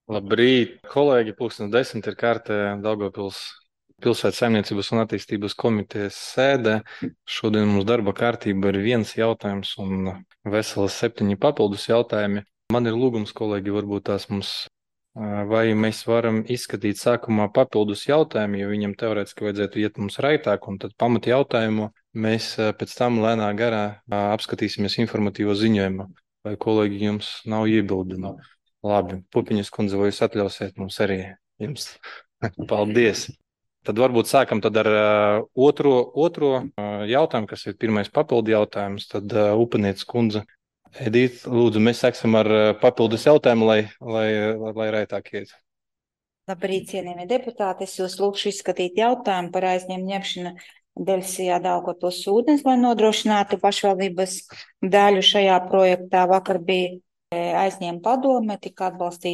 Labrīt, kolēģi! 10:00 ir kārtē Daugavpils pilsētas saimniecības un attīstības komitejas sēde. Šodien mums darba kārtība ir viens jautājums un veselas 7 papildus jautājumi. Man ir lūgums, kolēģi, varbūt tās mums, vai mēs varam izskatīt sākumā papildus jautājumu, jo viņam teorētiski vajadzētu iet mums raitāk, un tad pamat jautājumu mēs pēc tam lēnā garā apskatīsimies informatīvo ziņojumu. Vai kolēģi jums nav iebildumi? Labi, Pupiņas kundze, vai jūs atļausiet mums arī jums? Paldies! Tad varbūt sākam tad ar otro jautājumu, kas ir pirmais papildu jautājums. Tad Upinieces kundze, Edīte, lūdzu, mēs sāksim ar papildus jautājumu, lai raitāk iet. Labrīt, cienījamie deputāti. Es jūs lūgšu izskatīt jautājumu par aizņēmumu ņemšanu Deļsijā Daugavpils ūdens, lai nodrošinātu pašvaldības daļu šajā projektā. Vakar bija aizņēmuma padome, tika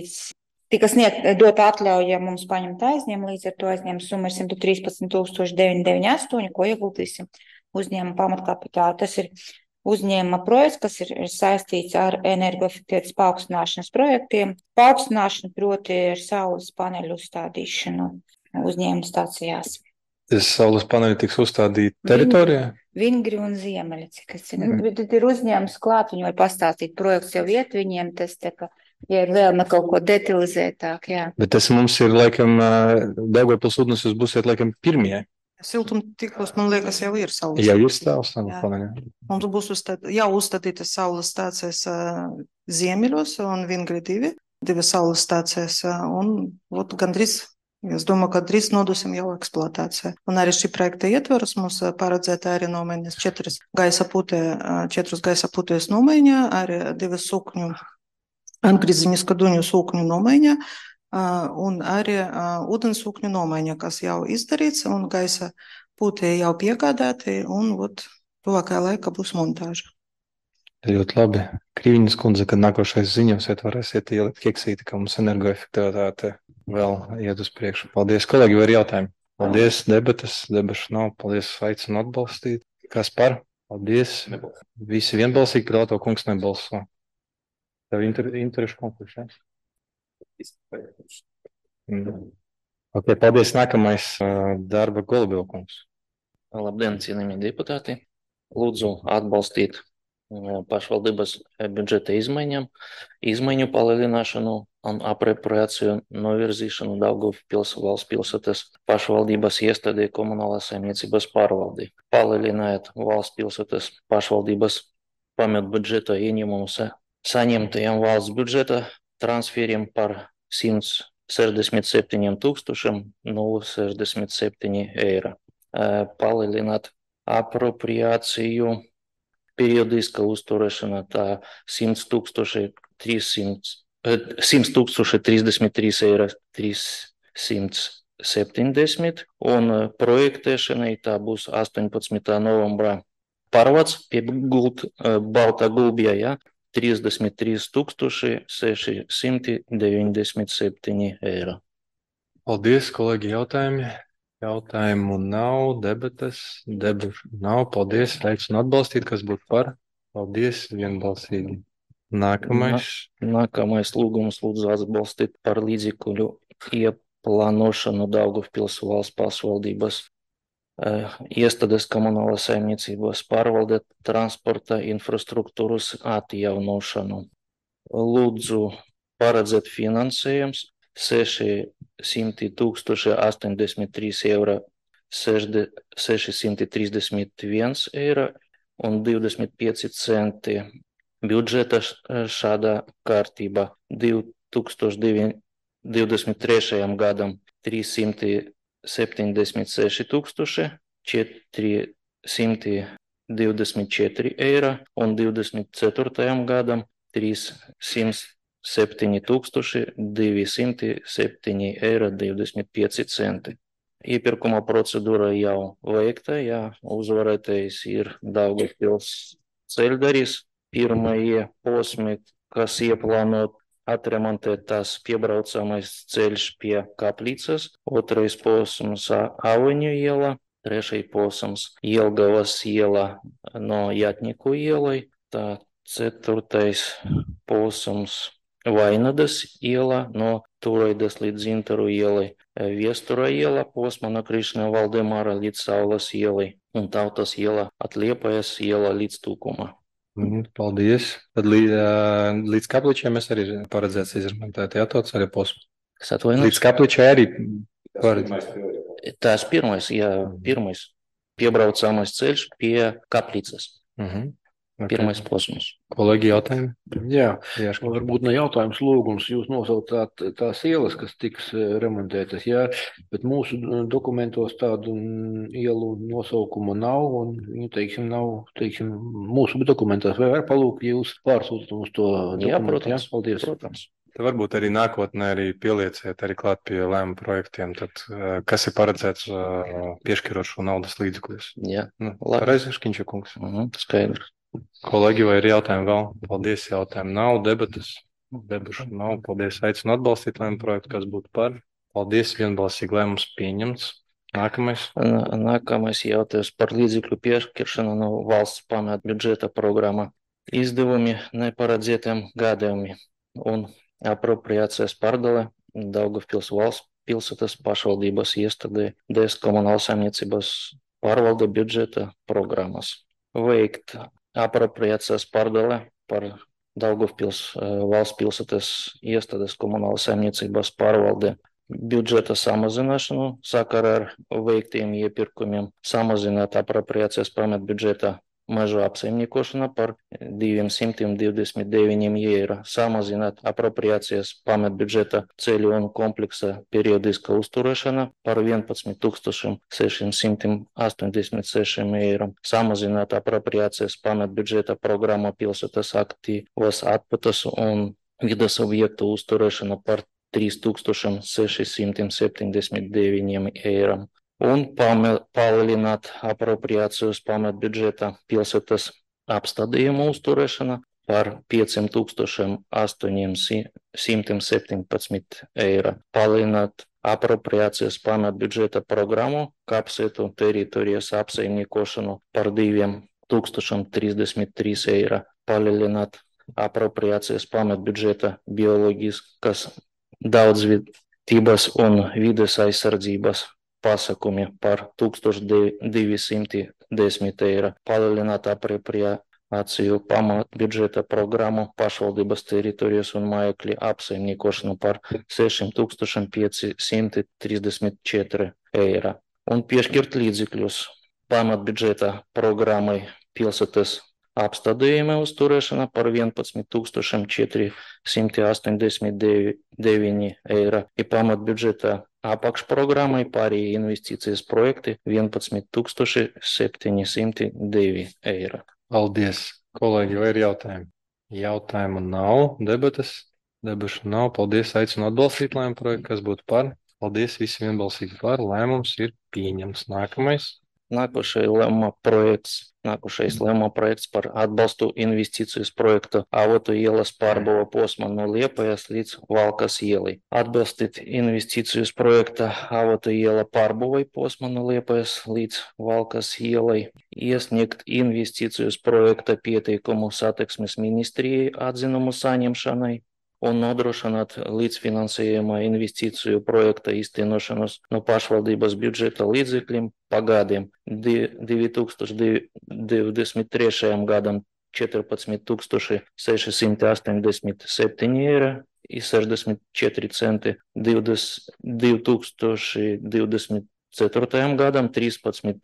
dota atļauja mums paņemt aizņēmumu, līdz ar to aizņēmuma summa ir 113,998, ko ieguldīsim uzņēmuma pamatkapitālu. Tas ir uzņēmuma projekts, kas ir saistīts ar energoefektivitātes paaugstināšanas projektiem. Paaugstināšana proti ir saules paneļu uzstādīšanu uzņēmuma stācijās. Tas saules paneļi tiks uzstādīti teritorijā? Vingri un Ziemeļi, cik es zinu. Tad ir uzņēmums klāt, viņi var pastāstīt, projekts jau iet viņiem, tas te, ka, ja ir vēlme kaut ko detalizētāk, jā. Bet tas mums ir, laikam, Daugavpils ūdens, jūs būsiet, laikam, pirmie. Siltumtīklos, man liekas, jau ir saules. Jau ir saules paneļi. Mums būs jau uzstādītas saules stācijas Ziemeļos un Vingri divas saules stācijas, un gandrīz. Es domāju, ka drīz nodosim jau eksploatācijā. Un arī šī projekta ietvaros mums paredzēta arī nomaiņas 4 gaisa putējas nomaiņā, arī 2 sūkņu, atgriezenisko duņu sūkņu nomaiņā, un arī ūdens sūkņu nomaiņā, kas jau izdarīts, un gaisa putēji jau piegādāti, un tuvākajā laikā būs montāža. Ļoti labi. Krīviņas kundze, kad nākošais ziņos varēsiet ielikt keksīti, ka mums energoefektivitāte vēl iet uz priekšu. Paldies, kolēģi, vai ir jautājumi? Paldies, debašu nav. Paldies, aicinu atbalstīt. Kas par? Paldies. Visi vienbalsīgi, par to kungs nebalso. Tev interešu konflikts, jā? Ok, paldies. Nākamais darba Golubilkungs. Labdien, cienījamie deputāti. Lūdzu atbalstīt pašvaldības budžeta izmaiņu palielināšanu un apropriāciju novirzīšanu Daugavpils valsts pilsētas pašvaldības iestādē komunālās saimniecības pārvaldē. Palielinājot valsts pilsētas pašvaldības pamatbudžeta ieņēmumus saņemtajiem valsts budžeta transferiem par 167,067 eiro. Palielināt apropriāciju periodiska uzturēšana tā 100,033 eiro 370, un projektēšanai tā būs 18. novembrā. Pārvads pie Baltā gulbjā, ja, 33,697 eiro. Paldies, kolēģi, jautājumi. Jautājumu nav, debašu nav. Paldies, aicinu atbalstīt, kas būtu par. Paldies, vienbalsīgi. Nākamais lūgums lūdzu atbalstīt par līdzekļu ieplānošanu Daugavpils valsts pašvaldības iestādes komunālās saimniecības pārvalde transporta infrastruktūras atjaunošanu. Lūdzu paredzēt finansējums 600,083 eiro 631 eiro un 25 centi. Budžeta šādā kārtībā 2023. gadam 376,424 eiro un 24. gadam 307,207 eiro 25 centi. Iepirkuma procedūra jau veikta, jā, uzvarētājs ir Daugavpils ceļdarīs. Pirmie posmi, kas ieplānot atremontēt tās piebraucamais ceļš pie Kaplīcas, otrais posms Aveņu iela, trešais posms Jelgavas iela no Jatņiku ielai, tā ceturtais posms Vainadas iela no Turaidas līdz Zintaru ielai, Viestura iela posma no Krišna Valdemāra līdz Saules ielai un Tautas iela Atliepajas iela līdz Tūkumā. Paldies. Tad līdz Kapličiem mēs arī paredzēts izremontēt, jā, tāds arī posms. Es atvainojos. Līdz Kapličai arī paredzēts. Tas pirmais, jā, pirmais piebraucamais ceļš pie Kaplicas. Pirmais posms. Kolēģi, jautājumi? Jā, Ieško. varbūt ne jautājums, lūgums. Jūs nosaucāt tās ielas, kas tiks remontētas, jā, bet mūsu dokumentos tādu ielu nosaukumu nav, un viņi, teiksim, nav, teiksim, mūsu dokumentos. Vai var palūgt jūs pārsūtīt mums to Jā, dokumentu? protams. Paldies. Protams. Te varbūt arī nākotnē arī pielieciet arī klāt pie lēma projektiem, tad kas ir paredzēts piešķirot šo naudas līdzekļus. Jā, labi. Pareizi, Škiņša kungs. Skaidrs. Kolēģi, vai ir jautājumi vēl? Paldies, jautājumi nav, debatas. Debašu nav, paldies, aicinu atbalstīt lēma projektu, kas būtu par. Paldies, vienbalsīgi lēmums pieņemts. Nākamais. Nākamais jautājums par līdzekļu piešķiršanu no valsts pamat budžeta programma. Izdevumi neparedzētiem gadījumiem un apropriācijas pārdale Daugavpils valsts pilsētas pašvaldības iestādē DS komunālas saimniecības pārvalde budžeta programmas. Veikt apropriācijas pārdale par Daugavpils valsts pilsētas iestādes komunālas saimniecības pārvalde budžeta samazināšanu sakarā ar veiktiem iepirkumiem, samazināt apropriācijas pamat budžeta mežu apsaimniekošana par 229 eiro, samazināt apropriācijas pamat budžeta ceļu un kompleksa periodiska uzturēšana par 11 686 eiro, samazināt apropriācijas pamat budžeta programma pilsētas aktīvas atpūtas un vidas objektu uzturēšana par 3679 eiro. Un palielināt apropriācijas pamat budžeta pilsētas apstādījumu uzturēšana par 5817 eiro. Palielināt apropriācijas pamat budžeta programmu kapsētu teritorijas apsaimniekošanu par 2033 eiro. Palielināt apropriācijas pamat budžeta bioloģiskas daudzveidības un vides aizsardzības pasākumi par 1210 eiro, palielināt apropriāciju pamat budžeta programmu pašvaldības teritorijas un mājokļu apsaimniekošanu par 6534 eiro un piešķirt līdzekļus pamat budžeta programmai pilsētas apstādījuma uzturēšana par 11 489 eiro ir pamat budžeta apakšprogrammai pārējie investīcijas projekti 11 702 eiro. Paldies, kolēģi, vai ir jautājumi? Jautājumu nav, debatas. Debašu nav, paldies, aicinu atbalstīt lēma projektu, kas būtu par. Paldies, visi vienbalsīgi par, lēmums ir pieņemts. Nākamais. Nākošais lēmuma projekts par atbalstu investīcijas projektu Avotu ielas pārbūve posma no Liepajas līdz Valkas ielai. Atbalstīt investīcijas projekta Avotu iela pārbūvei posma no Liepajas līdz Valkas ielai. Iesniegt investīcijas projekta pieteikumu satiksmes ministrijai atzinumu saņemšanai un nodrošināt līdzfinansējuma investīciju projekta īstenošanos no pašvaldības budžeta līdzekļiem pagadiem 2023. gadam 14 687 eiro i 64 centi, 2024. gadam 13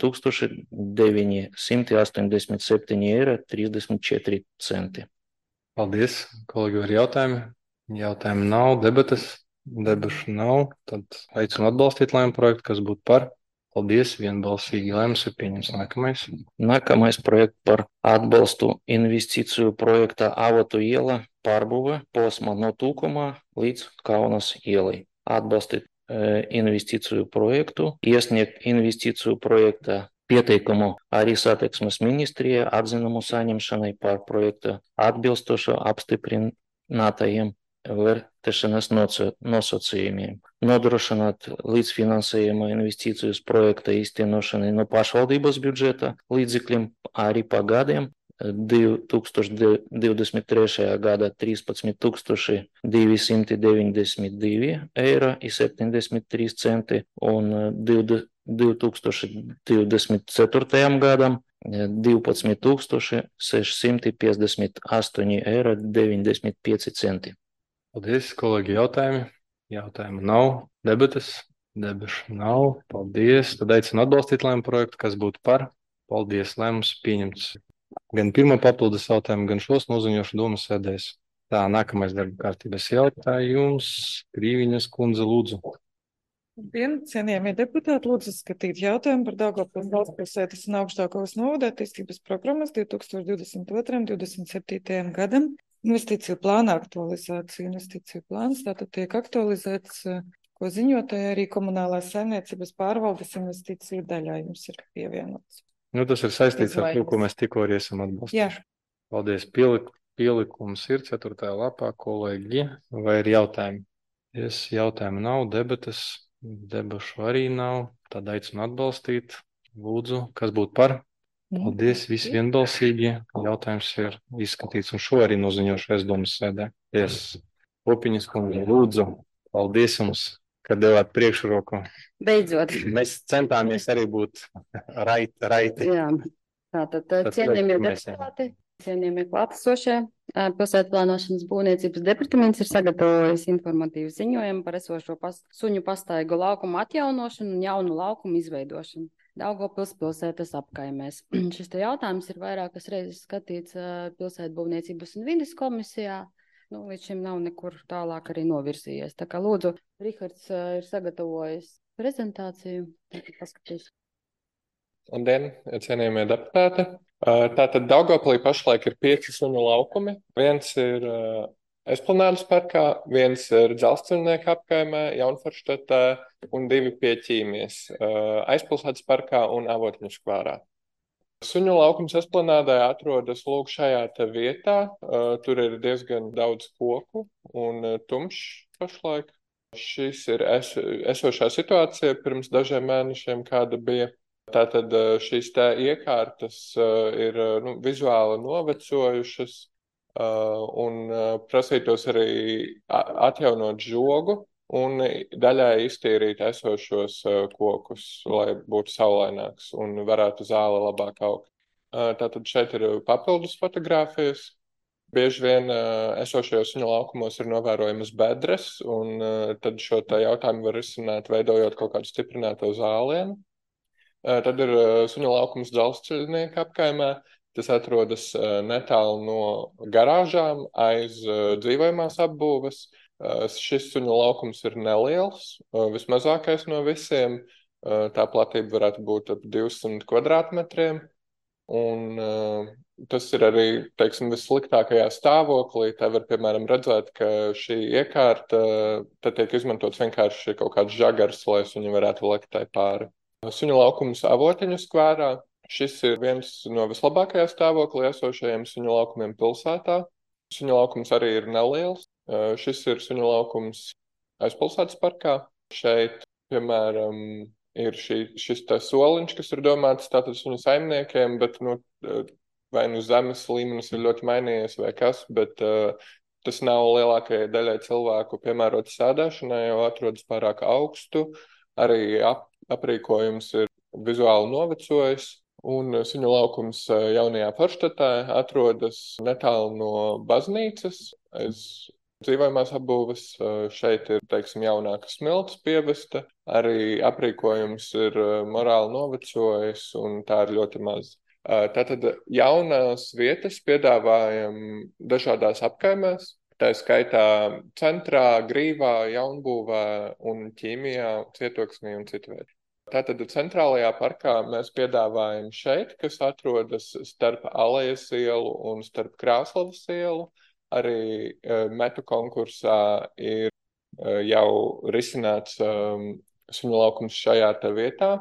987 eiro 34 centi. Paldies, kolēģi, ar jautājumi. Jautājumu nav, debatas. Debašu nav, tad aicinu atbalstīt lēma projektu, kas būtu par. Paldies, vienbalsīgi lēmums ir pieņems. Nākamais. Nākamais projekts par atbalstu investīciju projekta Avotu iela pārbūve posma no Tūkumā līdz Kaunas ielai. Atbalstīt investīciju projektu, iesniegt investīciju projekta pieteikumu arī satiksmes ministrijai atzinumu saņemšanai par projektu atbilstošu apstiprinātajiem vērtēšanas nosacījumiem, nodrošināt līdzfinansējuma investīcijas projekta īstenošanai no pašvaldības budžeta līdzekļiem arī pagadiem 2023. gada 13 292,73 un 2024. gadam 12 658,95 eiro. Paldies, kolēģi, jautājumi. Jautājumu nav. Debates. Debašu nav. Paldies. Tad aicinu atbalstīt lēmumu projektu, kas būtu par. Paldies, lēmums pieņemts. Gan pirmo papildus jautājumu, gan šos noziņošu domas sēdēs. Tā, nākamais darba kārtības jautājums. Krīviņas kundze, lūdzu. Cienījamie deputāti, lūdzu skatīt jautājumu par Daugavpils galvaspilsētas un Augšdaugavas novada attīstības programmas 2022.–2027. gadam. Investīciju plāna aktualizācija. Investīciju plāns tātad tiek aktualizēts, ko ziņotāji arī komunālās saimniecības pārvaldes investīciju daļā jums ir pievienots. Nu, tas ir saistīts ar to, ko mēs tikko arī esam atbalstījuši. Jā. Paldies. Pielikums ir 4. lapā, kolēģi. Vai ir jautājumi? Jautājumu nav, debates. Debašu arī nav. Tad aicinu atbalstīt. Lūdzu, kas būtu par? Paldies, visi vienbalsīgi. Jautājums ir izskatīts, un šo arī noziņošu aizdomas sēdē. Popiņas kundze, lūdzu. Paldies jums, ka devāt priekšroku. Beidzot. Mēs centāmies arī būt raiti. Jā. Tātad cienījamie deputāti, cienījamie klātesošie, pilsētu plānošanas būvniecības departaments ir sagatavojis informatīvu ziņojumu par esošo suņu pastaigu laukumu atjaunošanu un jaunu laukumu izveidošanu Daugavpils pilsētas apkaimēs. Šis te jautājums ir vairākas reizes skatīts pilsētu būvniecības un vides komisijā. Līdz šim nav nekur tālāk arī novirzījies. Tā kā lūdzu, Rihards ir sagatavojis prezentāciju. Paskatīs. Labdien, cienījamie deputāti. Tātad Daugavpilī pašlaik ir 5 suņu laukumi. Viens ir Esplanādes parkā, viens ir Dzelzceļnieku apkaimē, Jaunforštatē un 2 pie Ķīmijas, Aizpilsētas parkā un Avotņu skvārā. Suņu laukums Esplanādē atrodas lūk šajā te vietā. Tur ir diezgan daudz koku un tumšs pašlaik. Šis ir esošā situācija pirms dažiem mēnešiem, kāda bija. Tātad šīs te iekārtas ir vizuāli novecojušas un prasītos arī atjaunot žogu un daļai iztīrīt esošos kokus, lai būtu saulaināks un varētu zāle labāk augt. Tātad šeit ir papildus fotogrāfijas. Bieži vien esošajos suņu laukumos ir novērojamas bedres, un tad šo tā jautājumu var risināt, veidojot kaut kādu stiprināto zālienu. Tad ir suņu laukums Dzelzceļnieku apkaimē. Tas atrodas netālu no garāžām aiz dzīvojamās apbūves. Šis suņu laukums ir neliels, vismazākais no visiem. Tā platība varētu būt ap 200 kvadrātmetriem. Un tas ir arī, teiksim, vissliktākajā stāvoklī. Te var, piemēram, redzēt, ka šī iekārta te tiek izmantots vienkārši kaut kāds žagars, lai suņi varētu lekt tai pāri. Suņu laukums Avotņu skvērā. Šis ir viens no vislabākajā stāvoklī esošajiem suņu laukumiem pilsētā. Suņu laukums arī ir neliels. Šis ir suņu laukums Aizpilsētas parkā. Šeit, piemēram, ir šis tā soliņš, kas ir domāts tātad suņu saimniekiem, bet vai zemes līmenis ir ļoti mainījies vai kas, bet tas nav lielākajai daļai cilvēku piemērots sēdēšanai, jo atrodas pārāk augstu. Arī aprīkojums ir vizuāli novecojis. Un suņu laukums Jaunajā Forštatē atrodas netālu no baznīcas, aiz dzīvojamās apbūves. Šeit ir, teiksim, jaunāka smilts pievesta, arī aprīkojums ir morāli novecojis, un tā ir ļoti maz. Tātad jaunās vietas piedāvājam dažādās apkaimēs, tā skaitā centrā, Grīvā, Jaunbūvē un Ķīmijā, Cietoksnī un citviet. Tātad centrālajā parkā mēs piedāvājam šeit, kas atrodas starp Alejas ielu un starp Krāslavas ielu. Arī metu konkursā ir jau risināts suņu laukums šajā te vietā.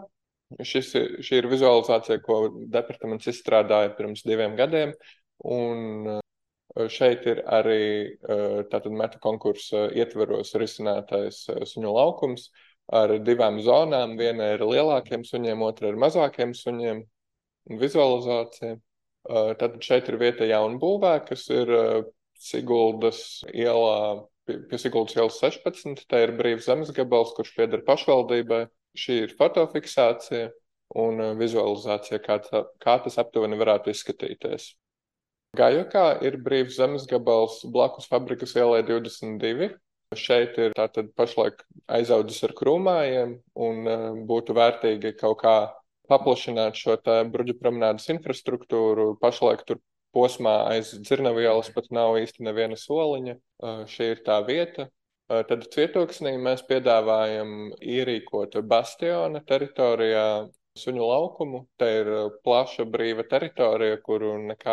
Šī ir vizualizācija, ko departaments izstrādāja pirms 2 gadiem. Un šeit ir arī tātad metu konkursa ietveros risinātais suņu laukums ar 2 zonām. Viena ir lielākiem suņiem, otra ir mazākiem suņiem. Vizualizācija. Tad šeit ir vieta jaunbūvē, kas ir Siguldas ielā, pie Siguldas ielas 16. Te ir brīvs zemes gabals, kurš pieder pašvaldībai. Šī ir fotofiksācija un vizualizācija, kā tas aptuveni varētu izskatīties. Gājokā ir brīvs zemes gabals blakus fabrikas ielai 22. Šeit ir tātad pašlaik aizaudzis ar krūmājiem un būtu vērtīgi kaut kā paplašināt šo te Bruģu promenādes infrastruktūru. Pašlaik tur posmā aiz Dzirnavu ielas pat nav īsti neviena soliņa. Šī ir tā vieta. Tad Cietoksnī mēs piedāvājam ierīkot Bastiona teritorijā suņu laukumu. Te ir plaša brīva teritorija, kuru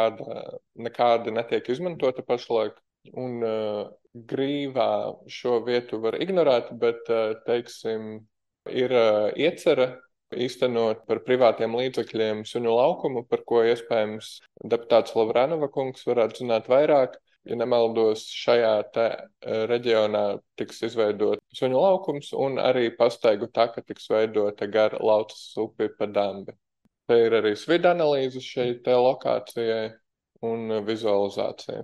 nekādi netiek izmantota pašlaik. Un Grīvā šo vietu var ignorēt, bet, teiksim, ir iecerē īstenot par privātiem līdzekļiem suņu laukumu, par ko iespējams deputāts Lavranova kungs varētu zināt vairāk. Ja nemaldos, šajā te reģionā tiks izveidot suņu laukums un arī pastaigu taka tiks veidota gar Laucas upi pa dambi. Te ir arī svidu analīze šai te lokācijai un vizualizācija.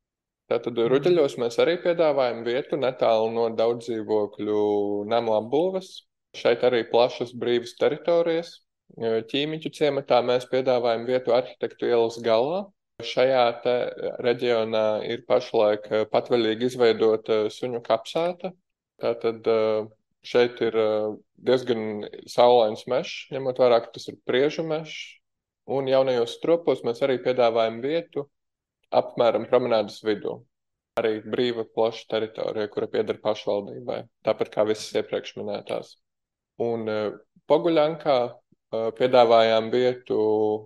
Tātad Ruģeļos mēs arī piedāvājam vietu netālu no daudzdzīvokļu namu apbūves. Šeit arī plašas brīvas teritorijas. Ķīmiķu ciematā mēs piedāvājam vietu Arhitektu ielas galā. Šajā te reģionā ir pašlaik patvaļīgi izveidota suņu kapsēta. Tātad šeit ir diezgan saulains mežs, ņemot vērā, ka tas ir priežu mežs. Un jaunajos stropos mēs arī piedāvājam vietu apmēram promenādes vidū. Arī brīva plaša teritorija, kura pieder pašvaldībai, tāpat kā visas iepriekš minētās. Un Poguļankā piedāvājām vietu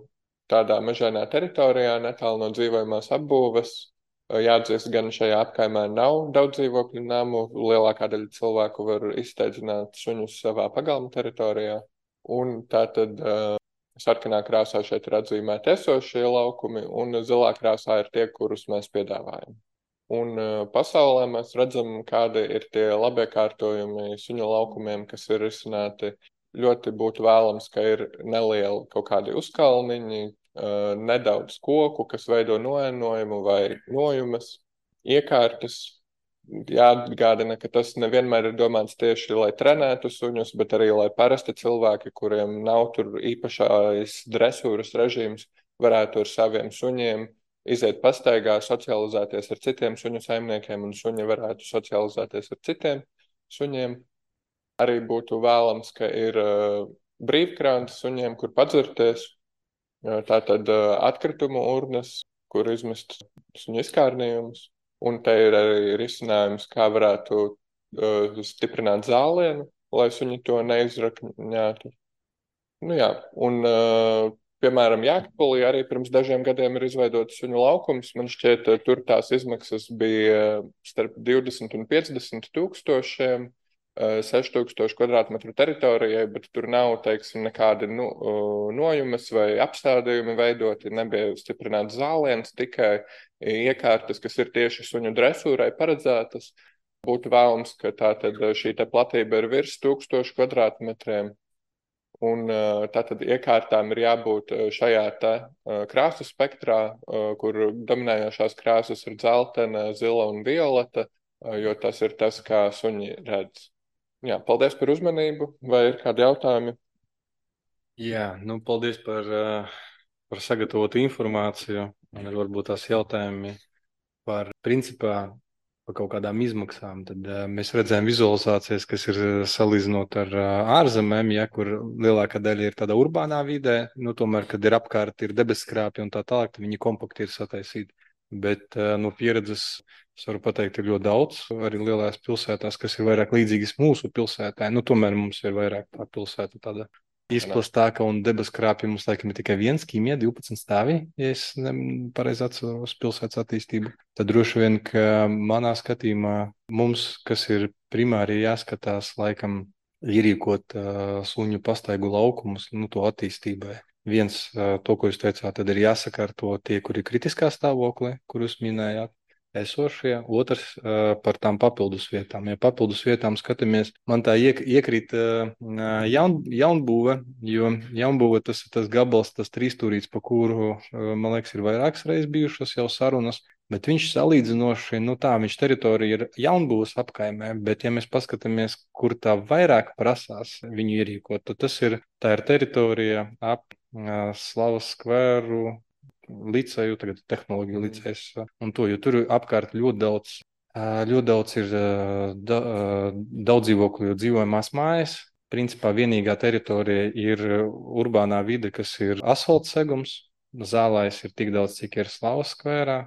tādā mežainā teritorijā, netālu no dzīvojamās apbūves. Jāatzīst, gan šajā apkaimē nav daudz dzīvokļu namu, lielākā daļa cilvēku var izsteidzināt suņus savā pagalma teritorijā. Un tātad sarkanā krāsā šeit ir atzīmēti esošie laukumi, un zilā krāsā ir tie, kurus mēs piedāvājam. Un pasaulē mēs redzam, kādi ir tie labiekārtojumi suņu laukumiem, kas ir risināti. Ļoti būtu vēlams, ka ir nelieli kaut kādi uzkalniņi, nedaudz koku, kas veido noēnojumu vai nojumes, iekārtas. Jāatgādina, ka tas nevienmēr ir domāts tieši, lai trenētu suņus, bet arī, lai parasti cilvēki, kuriem nav tur īpašais dresūras režīms, varētu ar saviem suņiem iziet pastaigā, socializēties ar citiem suņu saimniekiem, un suņi varētu socializēties ar citiem suņiem. Arī būtu vēlams, ka ir brīvkrāns suņiem, kur padzerties, tātad atkritumu urnas, kur izmest suņu izkārnījumus. Un te ir arī risinājums, kā varētu stiprināt zālienu, lai suņi to neizrakņātu. Nu jā, un piemēram Jēkabpilī arī pirms dažiem gadiem ir izveidots suņu laukums. Man šķiet, tur tās izmaksas bija starp 20 un 50 tūkstošiem, 6000 kvadrātmetru teritorijai, bet tur nav, teiksim, nekādi nojumes vai apstādījumi veidoti, nebija stiprināts zāliens, tikai iekārtas, kas ir tieši suņu dresūrai paredzētas. Būtu vēlams, ka tātad šī te platība ir virs 1000 kvadrātmetriem, un tātad iekārtām ir jābūt šajā te krāsu spektrā, kur dominējošās krāsas ir dzeltena, zila un violeta, jo tas ir tas, kā suņi redz. Jā, paldies par uzmanību. Vai ir kādi jautājumi? Jā, paldies par sagatavotu informāciju. Man ir varbūt tās jautājumi par principā, par kaut kādām izmaksām. Tad mēs redzējām vizualizācijas, kas ir salīdzinot ar ārzemēm, kur lielākā daļa ir tādā urbānā vidē. Tomēr, kad ir apkārt ir debesskrāpji un tā tālāk, tad viņi kompakti ir sataisīti. Bet no pieredzes es varu pateikt, ir ļoti daudz arī lielās pilsētās, kas ir vairāk līdzīgas mūsu pilsētā. Tomēr mums ir vairāk tā pilsēta tāda izplastāka un debeskrāpja. Mums laikam ir tikai viens Ķīmijā, 12 stāvi, ja es pareizi atceros pilsētas attīstību. Tad droši vien, ka manā skatījumā mums, kas ir primāri jāskatās, laikam ierīkot suņu pastaigu laukumus, to attīstībai. Viens, to, ko jūs teicāt, tad ir jāsakārto tie, kuri ir kritiskā stāvoklī, kur jūs minējāt. esošie, otrs par tām papildus vietām. Ja papildus vietām skatāmies, man tā iekrīt jaunbūve, jo jaunbūve tas ir tas gabals, tas trīsstūrīts, pa kuru, man liekas, ir vairākas reizes bijušas jau sarunas, bet viņš salīdzinoši, viņš teritorija ir jaunbūves apkaimē, bet ja mēs paskatāmies, kur tā vairāk prasās viņu ierīkot, tad tā ir teritorija ap Slavas skvēru, liceju, tagad tehnoloģiju licejs, un to, jo tur apkārt ļoti daudz ir daudz dzīvokļu dzīvojamās mājas. Principā vienīgā teritorija ir urbānā vide, kas ir asfalts segums. Zālājs ir tik daudz, cik ir Slavas skvērā,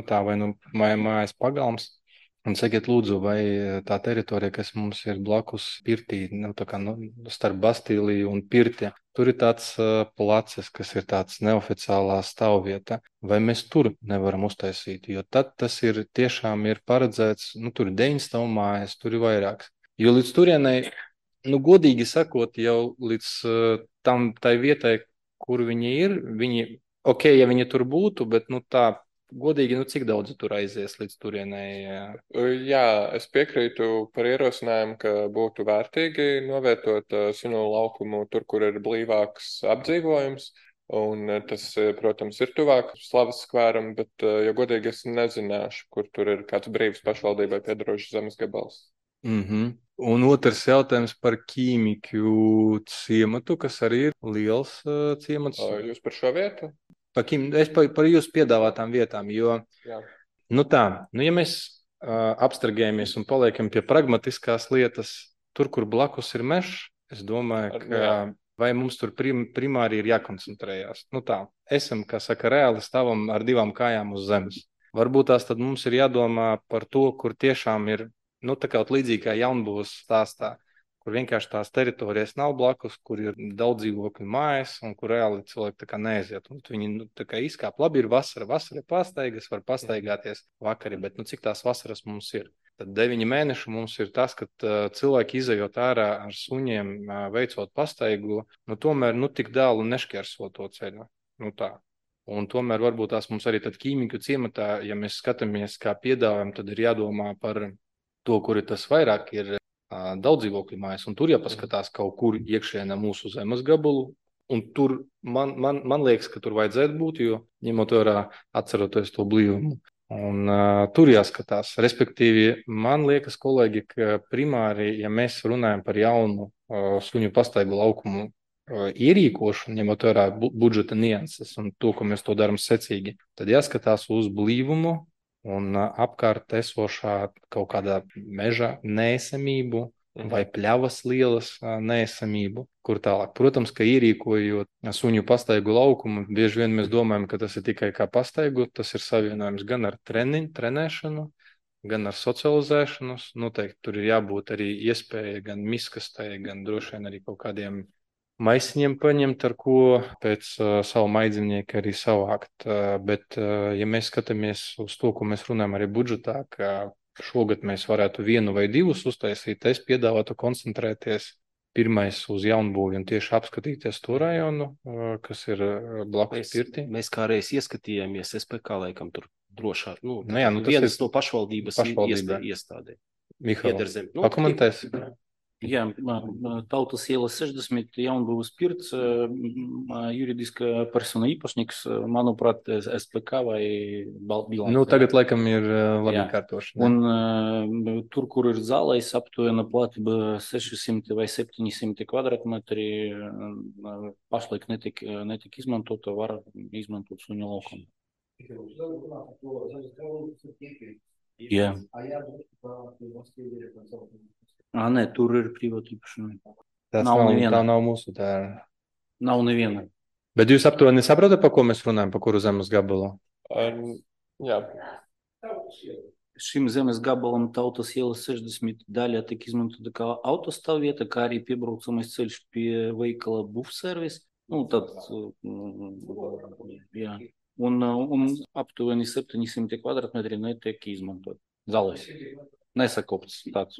mājas pagalms. Un sakiet, lūdzu, vai tā teritorija, kas mums ir blakus pirtī, starp Bastīliju un pirti, tur ir tāds placis, kas ir tāds neoficiālā stāvvieta, vai mēs tur nevaram uztaisīt, jo tad tas ir tiešām ir paredzēts, tur ir 9 stāvu mājas, tur ir vairāks. Jo līdz turienei, godīgi sakot, jau līdz tai vietai, kur viņi ir, ja viņi tur būtu, bet tā, godīgi, cik daudz tur aizies līdz turienei? Jā, es piekrītu par ierosinājumu, ka būtu vērtīgi novietot Suņu laukumu tur, kur ir blīvāks apdzīvojums. Un tas, protams, ir tuvāk Slavas skvēram, bet, ja godīgi, es nezināšu, kur tur ir kāds brīvs pašvaldībai piedarošs zemes gabals. Un otrs jautājums par ķīmiķu ciematu, kas arī ir liels ciemats. Jūs par šo vietu? Es par jūsu piedāvātām vietām, jo, Jā. Ja mēs abstragējamies un paliekam pie pragmatiskās lietas, tur, kur blakus ir mežs, es domāju, ka vai mums tur primāri ir jākoncentrējās. Esam, kā saka, reāli stāvam ar 2 kājām uz zemes. Varbūt tās tad mums ir jādomā par to, kur tiešām ir, tā kā līdzīgi kā jaunbūves stāstā, kur vienkārši tās teritorijas nav blakus, kur ir daudz dzīvokļu mājas un kur reāli cilvēki tā kā neaiziet. Un viņi tā kā izkāp. Labi ir vasara ir pastaigas, var pastaigāties vakari, bet cik tās vasaras mums ir? Tad 9 mēneši mums ir tas, ka cilvēki izejot ārā ar suņiem, veicot pastaigu, tomēr tik tālu nešķērso to ceļu. Tā. Un tomēr varbūt tās mums arī tad ķīmiku ciematā, ja mēs skatāmies kā piedāvājam, tad ir jādomā par to, kur ir tas vairāk ir daudz dzīvokļu mājas, un tur jāpaskatās kaut kur iekšienē mūsu zemes gabalu, un tur man liekas, ka tur vajadzētu būt, jo ņemot vērā atceroties to blīvumu. Un tur jāskatās. Respektīvi, man liekas, kolēģi, ka primāri, ja mēs runājam par jaunu suņu pastaigu laukumu ierīkošanu, ņemot vērā budžeta nianses un to, ka mēs to darām secīgi, tad jāskatās uz blīvumu un apkārt esošā kaut kādā meža neesamību vai pļavas lielas neesamību, kur tālāk. Protams, ka ierīkojot suņu pastaigu laukumu, bieži vien mēs domājam, ka tas ir tikai kā pastaigu, tas ir savienojums gan ar trenēšanu, gan ar socializēšanos. Noteikti tur ir jābūt arī iespēja gan miskastei, gan droši vien arī kaut kādiem maisiņiem paņemt, ar ko pēc savu maidzinieku arī savākt. Bet, ja mēs skatāmies uz to, ko mēs runājam arī budžetā, ka šogad mēs varētu 1 vai 2 uztaisīt, es piedāvātu koncentrēties pirmais uz jaunbūvi un tieši apskatīties to rajonu, kas ir blakus pirti. Mēs kā reiz ieskatījāmies SPK laikam tur drošāk. Tas no pašvaldības iestādē. Mihail, pakomentēs? Jā, Tautas iela 60, jaunbūves pirts, juridiska persona īpašnieks, manuprāt, SPK vai bilance. Tagad laikam ir labi kārtošana. Un tur, kur ir zālais, aptuvena platība 600 vai 700 kvadratmetri, pašlaik netika izmantota, var izmantot suņu laukumu. Jā. Nē, tur ir privāta īpašuma. Tā nav mūsu, tā ir. Nav neviena. Bet jūs aptuveni saprotat, pa ko mēs runājam, pa kuru zemes gabalu? Jā. Šim zemes gabalam Tautas ielas 60 daļā tika izmantota kā autostāvvieta, kā arī piebraucamais ceļš pie veikala Bufservis. Tad, jā. Un aptuveni 700 kvadratmetri netiek izmantot. Zālēs. Nesakopts tāds.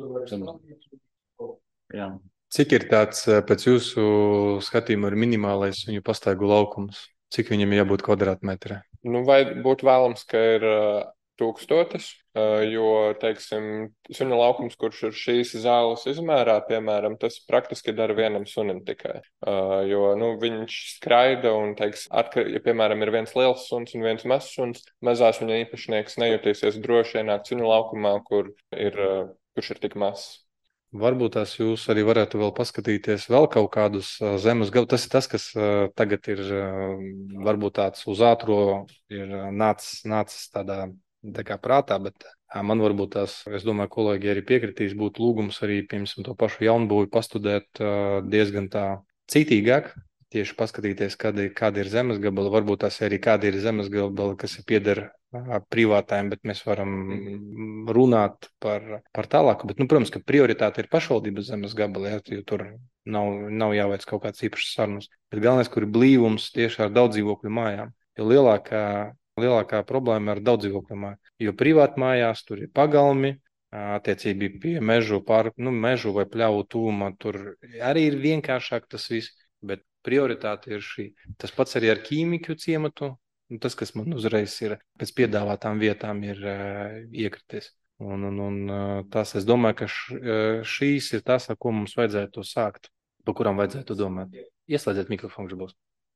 Jā. Cik ir tāds, pēc jūsu skatījuma, ir minimālais suņu pastaigu laukums? Cik viņam jābūt kvadrātmetrā? Vai būtu vēlams, ka ir 1000, jo, teiksim, suņa laukums, kurš ir šīs zāles izmērā, piemēram, tas praktiski dara vienam sunim tikai. Jo, viņš skraida un, ja, piemēram, ir viens liels suns un viens mazs suns, mazās viņa īpašnieks nejutīsies droši ienākt suņa laukumā, kurš ir tik mazs. Varbūt tās jūs arī varētu vēl paskatīties vēl kaut kādus zemes gabalus. Tas ir tas, kas tagad ir varbūt tāds uz ātro ir nācis tādā tā kā prātā, bet man varbūt tās, es domāju, kolēģi arī piekritīs, būtu lūgums arī, piemēram, to pašu jaunbūvi pastudēt diezgan tā citīgāk. Tieši paskatīties, kāda ir zemes gabala, varbūt tās arī kāda ir zemes gabala, kas ir pieder privātājiem, bet mēs varam runāt par tālāku. Bet, protams, ka prioritāte ir pašvaldības zemes gabala, jo tur nav jāveic kaut kāds īpašs sarunas. Bet galvenais, kur ir blīvums tieši ar daudzdzīvokļu mājām, jo lielākā problēma ir ar daudzdzīvokļu mājām. Jo privāti mājās tur ir pagalmi, attiecīgi pie mežu vai pļauju tūma, tur arī ir vienkāršāk tas viss, bet prioritāte ir šī. Tas pats arī ar ķīmiku ciematu. Tas, kas man uzreiz ir pēc piedāvātām vietām, ir iekritis. Un tas, es domāju, ka šīs ir tas, ar ko mums vajadzētu sākt, par kurām vajadzētu domāt. Ieslēdziet mikrofonu, Žabos.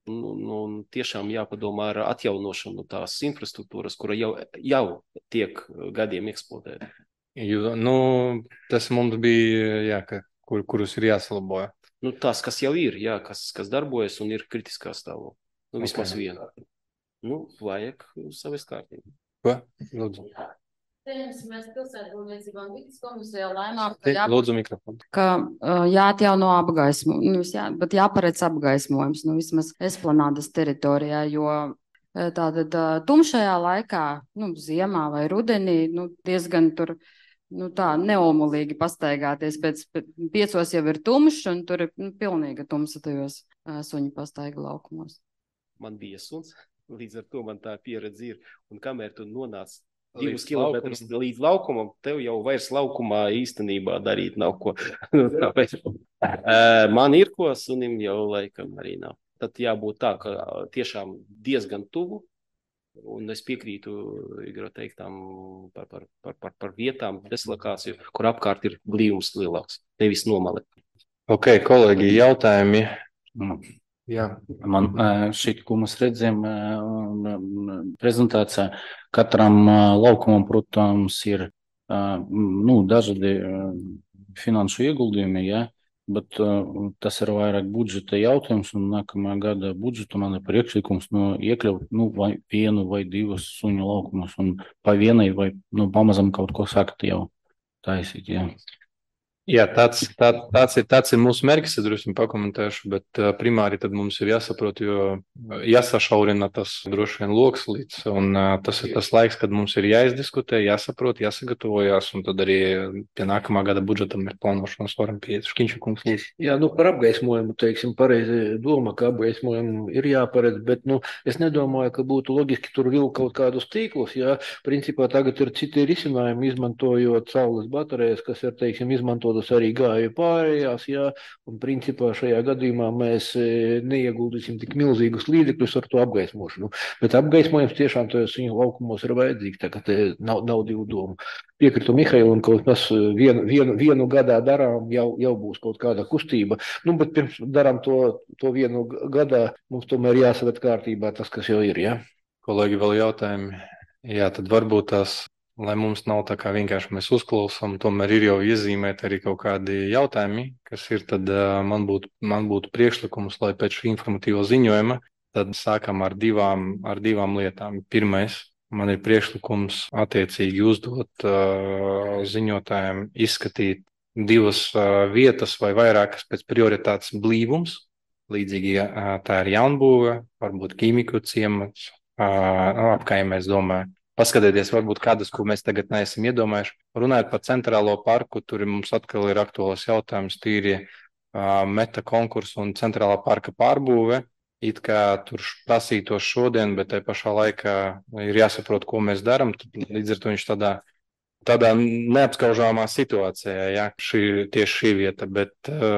Tiešām jāpadomā ar atjaunošanu tās infrastruktūras, kura jau tiek gadiem eksploatēta. Tas mums bija, kurus ir jāsalaboja. Tas, kas jau ir, kas darbojas un ir kritiskā stāvokļa. Vismaz viena. Vajag savest kārtību. Ko? Lūdzu. Mēs pilsētbūvniecībā un vidas komisijā lēmām, Lūdzu mikrofonu. Ka jāatjauno bet jāparedz apgaismojums, vismaz esplanādas teritorijā, jo tātad tumšajā laikā, ziemā vai rudenī, diezgan tur tā neomulīgi pastaigāties. Pēc 5 jau ir tumšs, un tur ir pilnīga tumsa tajos suņu pastaigu laukumos. Man bija suns, līdz ar to man tā pieredze ir. Un kamēr tu nonāc 2 kilometrus līdz laukumam, tev jau vairs laukumā īstenībā darīt nav ko. Man ir ko, sunim jau laikam arī nav. Tad jābūt tā, ka tiešām diezgan tuvu. Un es piekrītu Igora teiktām par vietām, deslokāciju, kur apkārt ir blīvums lielāks, nevis nomale. Ok, kolēģi, jautājumi? Jā. Man šeit, ko mēs redzam prezentācijā, katram laukumam, protams, ir dažādi finanšu ieguldījumi, bet tas ir vairāk budžeta jautājums, un nākamā gada budžetu man ir priekšlikums iekļaut vai 1 vai 2 suņu laukumus, un pa vienai vai pamazam kaut ko sākt jau taisīt, Jā, tāds ir mūsu mērķis, es drusku pakomentēšu, bet primāri tad mums ir jāsaprot, jo jāsašaurina tas droši vien loks līdz, un tas ir tas laiks, kad mums ir jāizdiskutē, jāsaprot, jāsagatavojās, un tad arī pie nākamā gada budžetam ir plānošanas varam pieiet. Škiņšakungs, lūdzu. Jā, par apgaismojumu, pareizi doma, ka apgaismojumu ir jāparedz, bet, es nedomāju, ka būtu loģiski tur vilkt kaut kādus tīklus, principā tagad ir citi risinājumi, izmantojot saules baterijas, kas ir, izmantot arī gāja pārējās, un principā šajā gadījumā mēs neieguldīsim tik milzīgus līdzekļus ar to apgaismošanu. Bet apgaismojums tiešām tajos suņu laukumos ir vajadzīgs, tā ka te nav divu domu. Piekritu Mihailam, kaut kas vienu gadā darām, jau būs kaut kāda kustība. Bet pirms darām to vienu gadā, mums tomēr jāsavet kārtībā tas, kas jau ir, Kolēģi, vēl jautājumi? Jā, tad varbūt tās, lai mums nav tā kā vienkārši mēs uzklausām, tomēr ir jau iezīmēti arī kaut kādi jautājumi, kas ir, tad man būtu priekšlikums, lai pēc šī informatīvo ziņojuma, tad sākam ar divām lietām. Pirmais, man ir priekšlikums attiecīgi uzdot ziņotājiem izskatīt 2 vietas vai vairākas pēc prioritātes blīvums, līdzīgi tā ir jaunbūve, varbūt ķīmiku ciemats, apkaimē, es domāju. Paskatieties, varbūt kādas, ko mēs tagad neesam iedomājuši. Runājot par centrālo parku, tur mums atkal ir aktuāls jautājums tīri meta konkursu un centrālā parka pārbūve. It kā tur prasītos šodien, bet tai pašā laikā ir jāsaprot, ko mēs darām. Līdz ar to viņš tādā neapskaužāmā situācijā, tieši šī vieta, bet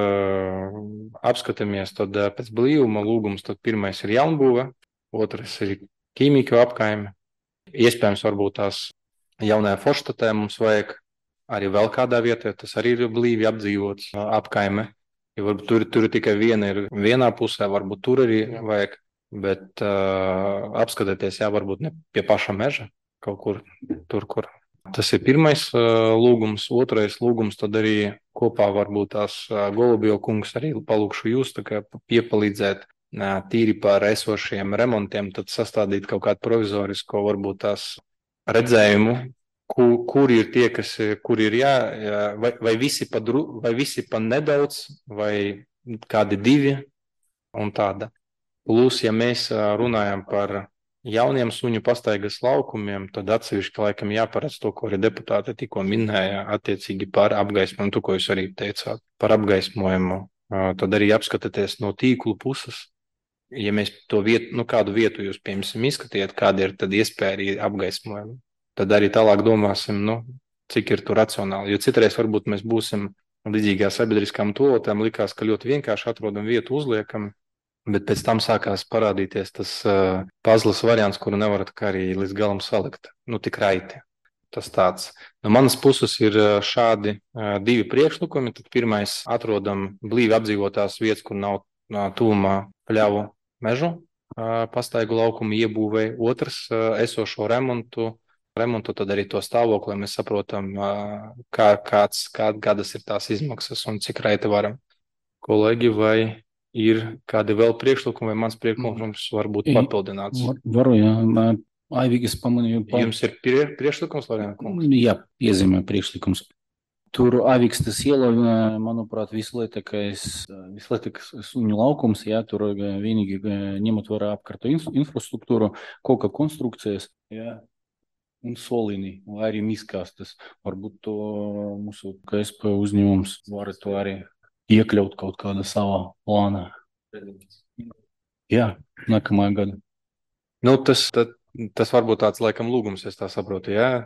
apskatāmies tad pēc blīvuma lūgums, tad pirmais ir jaunbūve, otrais ir ķīmiku apkaime. Iespējams, varbūt tās Jaunajā Forštatē mums vajag arī vēl kādā vietā, tas arī ir blīvi apdzīvots apkaime. Ja varbūt tur tikai viena ir vienā pusē, varbūt tur arī vajag, bet apskatieties, varbūt ne pie paša meža, kaut kur tur, kur. Tas ir pirmais lūgums. Otrais lūgums tad arī kopā varbūt tās Golubio kungs arī palūkšu jūs tā kā piepalīdzēt tīri par esošiem remontiem, tad sastādīt kaut kādu provizorisko varbūt tās redzējumu, kur ir tie, kur ir vai visi pa nedaudz, vai kādi divi un tāda. Plus, ja mēs runājam par jauniem suņu pastaigas laukumiem, tad atsevišķi laikam jāparedz to, ko arī deputāte tikko minēja, attiecīgi par apgaismojumu, to, ko jūs arī teicāt, par apgaismojumu. Tad arī apskatieties no tīklu puses. Ja mēs to vietu, kādu vietu jūs, piemēram, izskatiet, kāda ir tad iespēja arī apgaismojumu, tad arī tālāk domāsim, cik ir tur racionāli. Jo citreiz varbūt mēs būsim līdzīgā sabiedriskām toaletēm, likās, ka ļoti vienkārši atrodam vietu, uzliekam, bet pēc tam sākās parādīties tas pazles variants, kuru nevarat arī līdz galam salikt. Tik raiti. Tas tāds. No manas puses ir šādi divi priekšlikumi. Tad pirmais atrodam blīvi apdzīvotās vietas, kur nav tuvumā pļavu mežu pastaigu laukumu iebūvēja. Otrs esošo remontu, tad arī to stāvokli, mēs saprotam, kādas ir tās izmaksas un cik raiti varam. Kolēģi, vai ir kādi vēl priekšlikumi, vai mans priekšlikums var būt papildināts? Varu, jā. Aivīgas pamanīju. Jums ir priekšlikums, Lorēna kungs? Jā, piezīmē priekšlikums. Tur Aivīgas iela, manuprāt, vislietākais suņu laukums, jā, tur vienīgi ņemot vērā apkārtējo infrastruktūru, kaut kā konstrukcijas, jā, un solīni, vai arī miskastes. Varbūt to mūsu KSP uzņēmums var to arī iekļaut kaut kādā savā plānā. Jā, nākamajā gada. Tas varbūt tāds laikam lūgums, es tā saprotu, jā.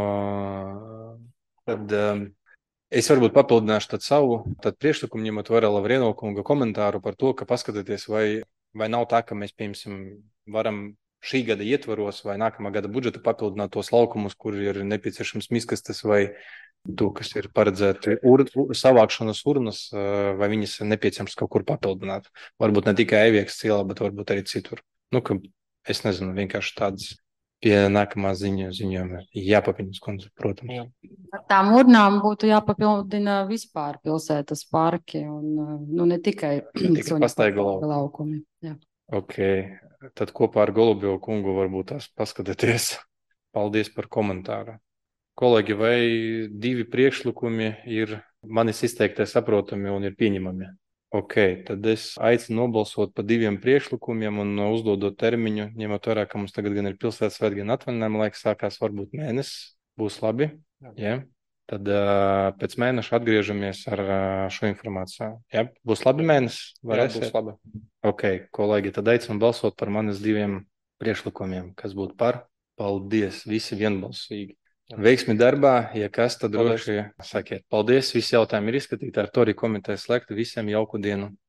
Tad es varbūt papildināšu tad savu priekšlikumu, ņemot vērā Lavrieno kunga komentāru par to, ka paskatieties, vai nav tā, ka mēs, piemēram, varam šī gada ietvaros vai nākamā gada budžeta papildināt tos laukumus, kur ir nepieciešams miskastes vai to, kas ir paredzēti savākšanas urnas, vai viņas ir nepieciešams kaut kur papildināt. Varbūt ne tikai Aivīgas ielā, bet varbūt arī citur. Ka es nezinu, vienkārši tādas pie nākamā ziņojuma jāpapiņas, kundze, protams. Ar tām urnām būtu jāpapildina vispār pilsētas parki un ne tikai pastaigu laukumi. Jā. Ok, tad kopā ar Golubio kungu varbūt tās paskatieties. Paldies par komentāru. Kolēģi, vai divi priekšlikumi ir manis izteikti saprotami un ir pieņemami? Ok, tad es aicinu nobalsot par diviem priekšlikumiem un uzdodot termiņu, ņemot vērā, ka mums tagad gan ir pilsētas svētki, gan atvaļinājuma laiks, sākās varbūt mēnesis, būs labi. Jā. Tad pēc mēneša atgriežamies ar šo informāciju. Jā, būs labi mēnesis? Būs labi. Ok, kolēģi, tad aicinu balsot par manis diviem priekšlikumiem, kas būtu par. Paldies, visi vienbalsīgi. Veiksmi darbā, ja kas, tad droši sakiet. Paldies, visi jautājumi ir izskatīti, ar to arī komiteja slēgta. Visiem jauku dienu!